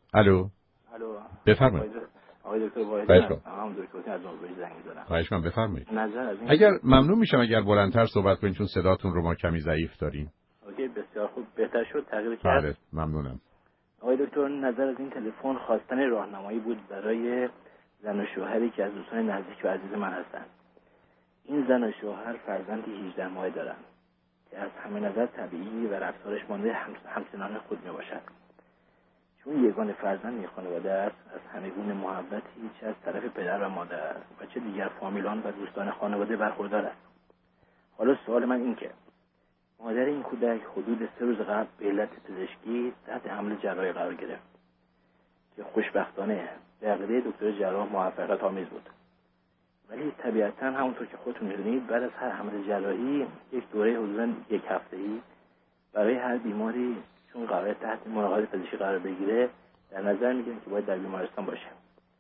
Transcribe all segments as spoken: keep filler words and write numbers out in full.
الو الو بفرمایید. آقای دکتر واحدی خواهش هستم. هم دکتر از نوبت زنگ می‌زنم. خواهش کنم بفرمایید. نظر از این اگر ممنون میشم اگر بلندتر صحبت کنید چون صداتون رو ما کمی ضعیف داریم. اوکی بسیار خوب بهتر شد تغییر کرد. بله ممنونم. آقای دکتر نظر از این تلفن خواستن راهنمایی بود برای زن و شوهری که از دوستان نزدیک و عزیز من هستند. این زن و شوهر فرزندی هجده ماهه دارند که از همه نظر طبیعی و رفتارش مانده همسنان خود می باشد. چون یگانه فرزند یک خانواده است، از همه گونه محبتی چه از طرف پدر و مادر است و چه دیگر فامیلان و دوستان خانواده برخوردار است. حالا سوال من این که مادر این کودک حدود سه روز قبل به علت پزشکی تحت حمل جراحی قرار گرفت که خوشبختانه به عقیده دکتر جراح موفقیت آمیز بود. ولی طبیعتا همونطور که خودتون می‌دونید بعد از هر حمل جراحی یک دوره حدوداً یک هفته‌ای برای هر بیماری چون قرار تحت مراقبت پزشکی قرار بگیره در نظر می‌گیرن که باید در بیمارستان باشه.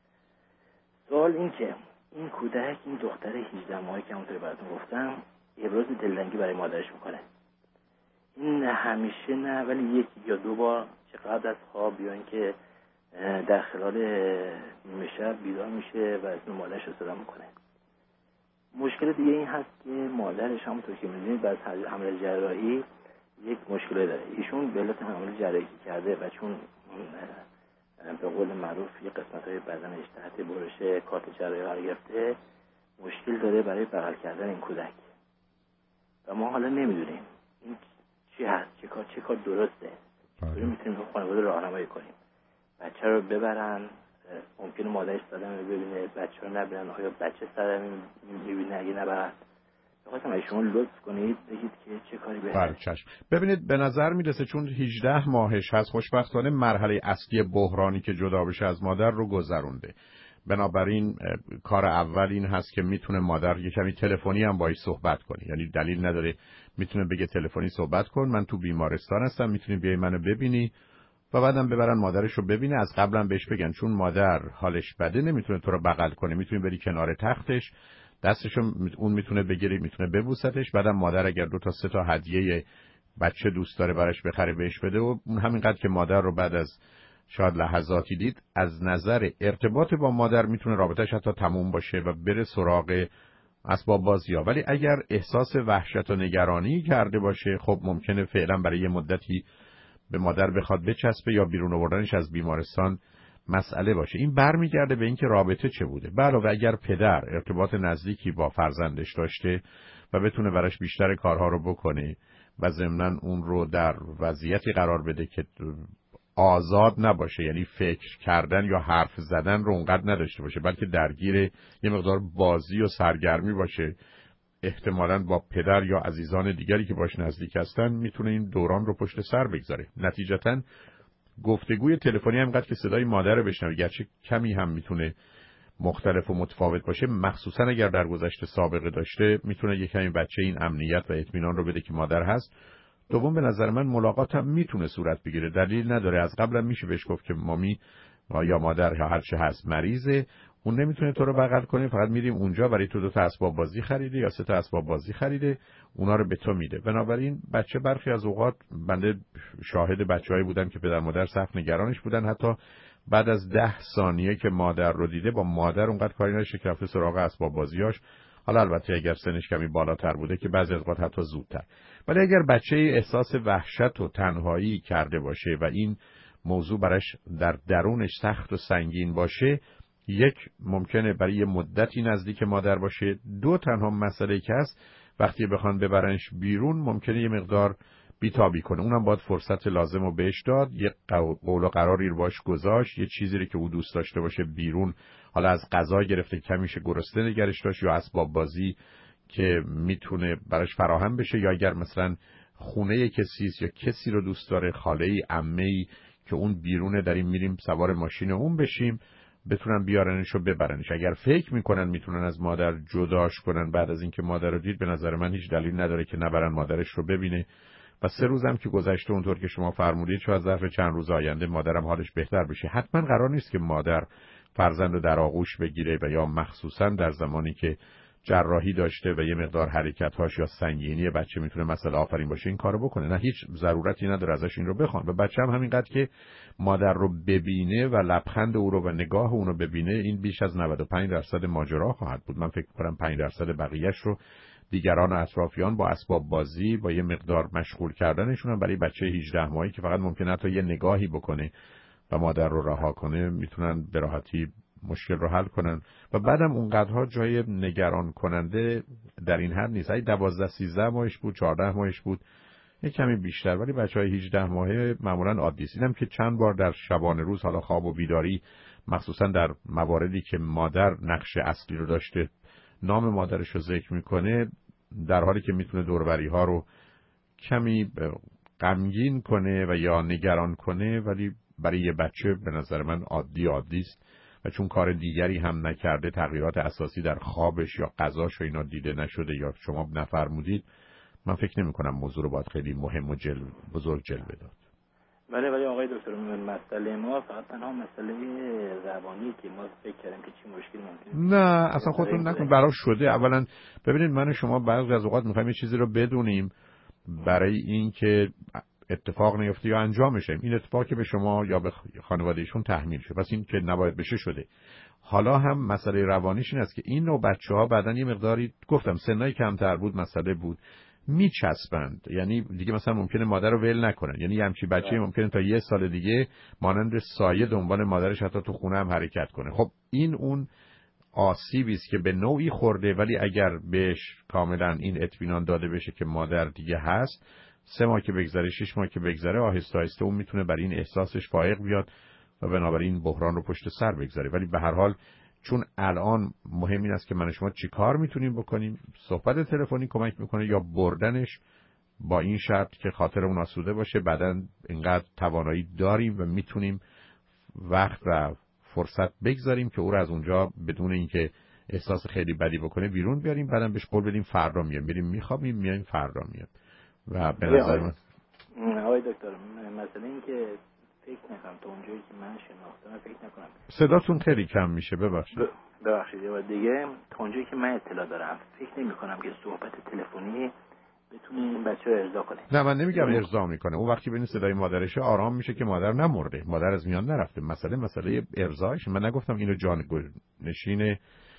سوال این که این کودک این دختر هجده ماهه که همونطور براتون گفتم ابراز دلتنگی برای مادرش میکنه. این نه همیشه نه ولی یک یا دو بار چه قبل از خواب یا اینکه در خلال نیمه شب بیدار میشه و اسم مادرش رو صدا میکنه. مشکل دیگه این هست که مادرش همونطور که میدونید بعد از حمل جراحی یک مشکل داره. ایشون به علت حمل جراحی کرده و چون به قول معروف یه قسمت‌های بدنش تحت برش کارت جراحی قرار گرفته مشکل داره برای بغل کردن این کودک و ما حالا نمیدونیم این چی هست چه کار چه کار درسته چطوری میتونیم خانواده راهنمایی کنیم. بچه رو ببرن ممکنه مادرش صدمه ببینه بچه رو نبینن آیا بچه صدمه میبینه اگه نبرد. بخواستم اگه شما لطف کنید بگید که چه کاری بهتره. بله چشم. ببینید به نظر میرسه چون هجده ماهش هست خوشبختانه مرحله اصلی بحرانی که جدا بشه از مادر رو گذرونده. بنابراین کار اول این هست که میتونه مادر یه کمی تلفنی هم باهاش صحبت کنه. یعنی دلیل نداره میتونه بگه تلفنی صحبت کن من تو بیمارستان هستم میتونی بیای منو ببینی و بعدم ببرن مادرش رو ببینه. از قبلا بهش بگن چون مادر حالش بده نمیتونه تو رو بغل کنه میتونی بری کنار تختش دستشو اون میتونه بگیری میتونه ببوستش. بعدم مادر اگر دو تا سه تا هدیه بچه دوست داره براش بخره بهش بده و اون همینقدر که مادر رو بعد از شاید لحظاتی دید از نظر ارتباط با مادر میتونه رابطهش حتی تموم باشه و بره سراغ اسباب بازی‌ها. ولی اگر احساس وحشت و نگرانی کرده باشه خب ممکنه فعلا برای یه مدتی به مادر بخواد بچسبه یا بیرون آوردنش از بیمارستان مسئله باشه. این برمیگرده به اینکه رابطه چه بوده. علاوه اگر پدر ارتباط نزدیکی با فرزندش داشته و بتونه براش بیشتر کارها رو بکنه و ضمناً اون رو در وضعیتی قرار بده که آزاد نباشه یعنی فکر کردن یا حرف زدن رو اونقدر نداشته باشه بلکه درگیر یه مقدار بازی و سرگرمی باشه احتمالاً با پدر یا عزیزان دیگری که باش نزدیک هستن میتونه این دوران رو پشت سر بگذاره. نتیجتاً گفتگوی تلفنی همینقدر که صدای مادر رو بشنوه گرچه کمی هم میتونه مختلف و متفاوت باشه مخصوصاً اگر در گذشته سابقه داشته میتونه یک کمی بچه این امنیت و اطمینان رو بده که مادر هست. دوم به نظر من ملاقات هم میتونه صورت بگیره. دلیل نداره از قبل هم میشه بهش گفت که مامی یا مادر یا هر چه هست مریضه اون نمیتونه تو رو بغل کنه فقط میریم اونجا برای تو دو تا اسباب بازی خریده یا سه تا اسباب بازی خریده اونا رو به تو میده. بنابراین بچه برخی از اوقات بنده شاهد بچه‌هایی بودن که پدر مادر سخت نگرانش بودن حتی بعد از ده ثانیه که مادر رو دیده با مادر اونقدر کاری نداشته که رفته سراغ اسباب بازیاش. حالا البته اگر سنش کمی بالاتر بوده که بعضی از اوقات حتی زودتر. ولی اگر بچه احساس وحشت و تنهایی کرده باشه و این موضوع براش در درونش سخت و سنگین باشه یک ممکنه برای یه مدتی نزدیک مادر باشه. دو تنها مسئله که هست وقتی بخوان ببرنش بیرون ممکنه یه مقدار بیتابی کنه. اونم باید فرصت لازم رو بهش داد یه قول و قراری رو باش گذاشت یه چیزی رو که او دوست داشته باشه بیرون حالا از غذا گرفته کمیشه گرسنه نگرش داشت یا اسباب بازی که میتونه براش فراهم بشه یا اگر مثلا خونه کسی یا کسی رو دوست داره خاله‌ای عمه‌ای که اون بیرونه داریم میریم سوار ماشین اون بشیم بتونن بیارنش و ببرنش. اگر فکر میکنن میتونن از مادر جداش کنن بعد از اینکه مادر رو دید به نظر من هیچ دلیل نداره که نبرن مادرش رو ببینه و سه روزم که گذشته اونطور که شما فرمودید شاید ظرف چند روز آینده مادرم حالش بهتر بشه. حتما قرار نیست که مادر فرزند رو در آغوش بگیره و یا مخصوصا در زمانی که جراحی داشته و یه مقدار حرکت‌هاش یا سنگینی بچه میتونه مسئله آفرین باشه این کارو بکنه. نه هیچ ضرورتی نداره ازش این رو بخوان و بچه هم همینقدر که مادر رو ببینه و لبخند او رو و نگاه اون رو ببینه، این بیش از نود و پنج درصد ماجرا خواهد بود. من فکر می‌کنم پنج درصد بقیه‌اش رو دیگران و اطرافیان با اسباب بازی، با یه مقدار مشغول کردنشون برای بچه هجده ماهی که فقط ممکنه تا یه نگاهی بکنه و مادر رو رها کنه، میتونن به راحتی مشکل رو حل کنن. و بعدم اونقدرها جای نگران کننده در این حد نیست. اگه دوازده سیزده ماهش بود، چهارده ماهش بود، یک کمی بیشتر، ولی بچهای هجده ماهه معمولا عادی است. اینم که چند بار در شبانه روز، حالا خواب و بیداری، مخصوصا در مواردی که مادر نقش اصلی رو داشته، نام مادرش رو ذکر میکنه، در حالی که میتونه دوروبری ها رو کمی غمگین کنه و یا نگران کنه، ولی برای یه بچه به نظر من عادی عادی است. و چون کار دیگری هم نکرده، تغییرات اساسی در خوابش یا غذاش و اینا دیده نشده یا شما نفرمودید، من فکر نمی کنم موضوع رو باید خیلی مهم و جل... بزرگ جلوه داد. ولی ولی آقای دکتر، مسئله ما فقط تنها مسئله روانی که ما فکر کردیم که چی مشکلی ممکنه. نه اصلا خودتون نکن، براش شده. اولا ببینید، من و شما بعضی از اوقات می‌خوایم یه چیزی رو بدونیم برای این که اتفاق نیفته یا انجام شه. این اتفاق که به شما یا به خانوادهشون تحمیل شده، پس این که نباید بشه شده. حالا هم مسئله روانیش این است که این نوع بچه‌ها بعدن یه مقداری، گفتم سنای کمتر بود مسئله بود، میچسبند. یعنی دیگه مثلا ممکنه مادر رو ول نکنن. یعنی همچی بچه‌ای ممکنه تا یه سال دیگه مانند سایه دنبال مادرش حتی تو خونه هم حرکت کنه. خب این اون آسیبی است که به نوعی خورده، ولی اگر بهش کاملا این اطمینان داده بشه که مادر دیگه هست، سه ماه که بگذره، شش ماه که بگذره، آهسته آهسته اون میتونه برای این احساسش فائق بیاد و بنابراین بحران رو پشت سر بگذاره. ولی به هر حال چون الان مهم این است که من شما چی کار میتونیم بکنیم، صحبت تلفنی کمک میکنه یا بردنش، با این شرط که خاطر اون آسوده باشه. بعداً اینقدر توانایی داریم و میتونیم وقت و فرصت بگذاریم که او رو از اونجا بدون اینکه احساس خیلی بدی بکنه بیرون بیاریم. بعداً بهش قول بدیم فردا میام، میریم میخوابیم، میایم فردا میام. و به نظر من آقای دکتر، مثلا این که فکر نکنم تا اونجایی که من شناختم، فکر نکنم. صداتون خیلی کم میشه، ببخشید. ببخشید. و دیگه تا اونجایی که من اطلاع دارم، فکر نمی کنم که صحبت تلفنی بتونه این بچه رو ارضا کنه. نه من نمیگم ارضا میکنه. اون وقتی ببین صدای مادرشه آرام میشه که مادر نمرده، مادر از میان نرفته. مسئله مسئله ارضاش. من نگفتم اینو جانشین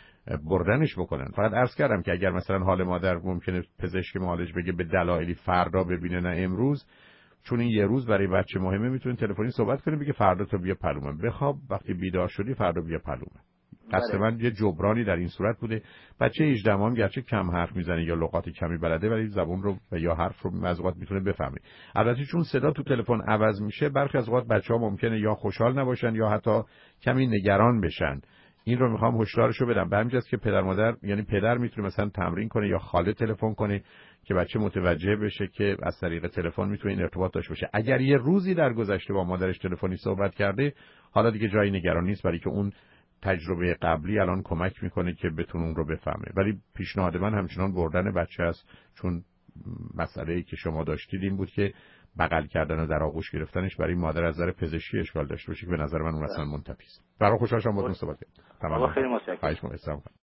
بردنش بکنن. فقط عرض کردم که اگر مثلا حال مادر ممکنه پزشک معالج بگه به دلایلی فردا ببینه نه امروز، چون این یه روز برای بچه مهمه، میتونه تلفنی صحبت کنه، بگه فردا تو بیا پلومم، بخواب، وقتی بیدار شدی فردا بیا پلومم. قصد من یه جبرانی در این صورت بوده. بچه هجده ماه گرچه کم حرف میزنه یا لغات کمی بلده، ولی زبون رو و یا حرف رو از اوقات میتونه بفهمه. البته چون صدا تو تلفن عوض میشه، برخی از اوقات بچه‌ها ممکنه یا خوشحال نباشن یا حتی کمی نگران بشن. این رو میخوام هشدارشو بدم. به همین جاست که پدر مادر، یعنی پدر میتونه مثلا تمرین کنه یا خاله تلفن کنه که بچه متوجه بشه که از طریق تلفن میتونه این ارتباط داشته باشه. اگر یه روزی در گذشته با مادرش تلفنی صحبت کرده، حالا دیگه جایی نگران نیست، برای که اون تجربه قبلی الان کمک میکنه که بتونه اون رو بفهمه. ولی پیشنهاد من همچنان بردن بچه است، چون مسئله‌ای که شما داشتید این بود که بغل کردن و در آغوش گرفتنش برای مادر از نظر پزشکی اشکال داشته باشه، که به نظر من اون اصلا منتفی است. برای خوشحال شدم باهاتون صحبت کردم. تمام. خیلی متشکرم.